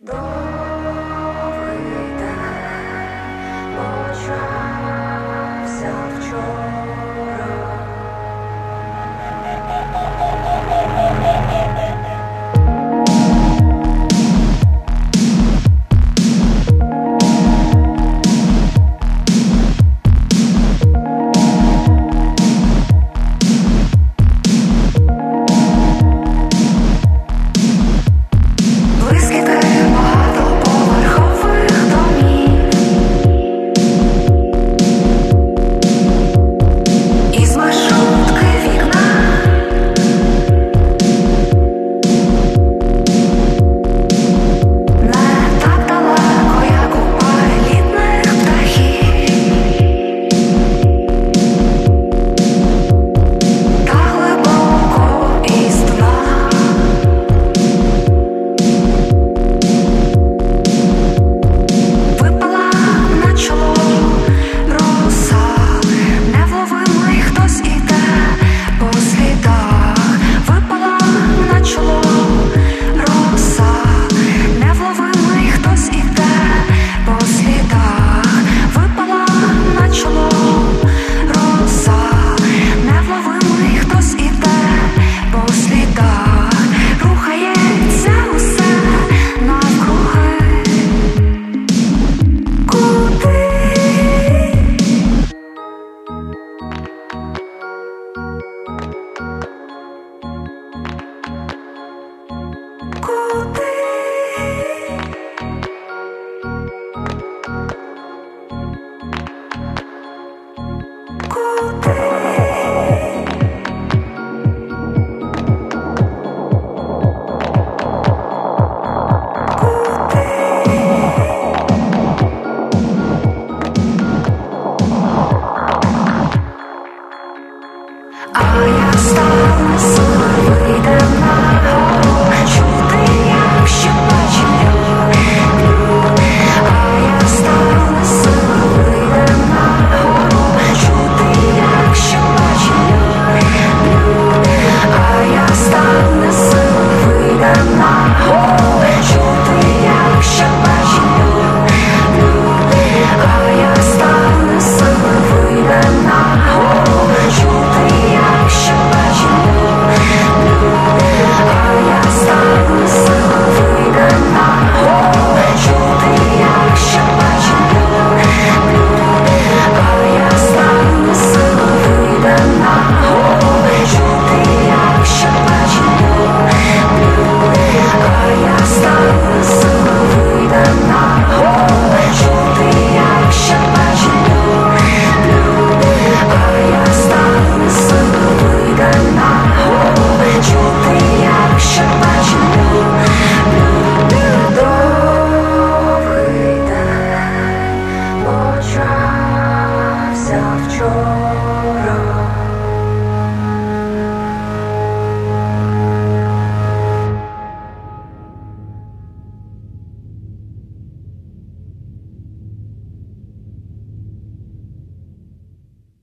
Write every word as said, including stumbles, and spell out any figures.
Довгий день почався вчора. А я стала силою, вийде на гору, чути, як щебече люблю. А я стала силою, вийде на гору, чути, як щебече люблю. А я стала силою, вийде на гору, чути, як щебече люблю. А я стала силою, вийде на гору, чути, як щебече люблю. А я стану силою, вийде на гору, чути, як щебече люблю. А я стану силою, вийде на гору, чути, як щебече люблю. А я стану силою, вийде на гору, чути, як щебече люблю. А я стану силою, вийде на гору, чути, як щебече люблю. Довгий день почався вчора.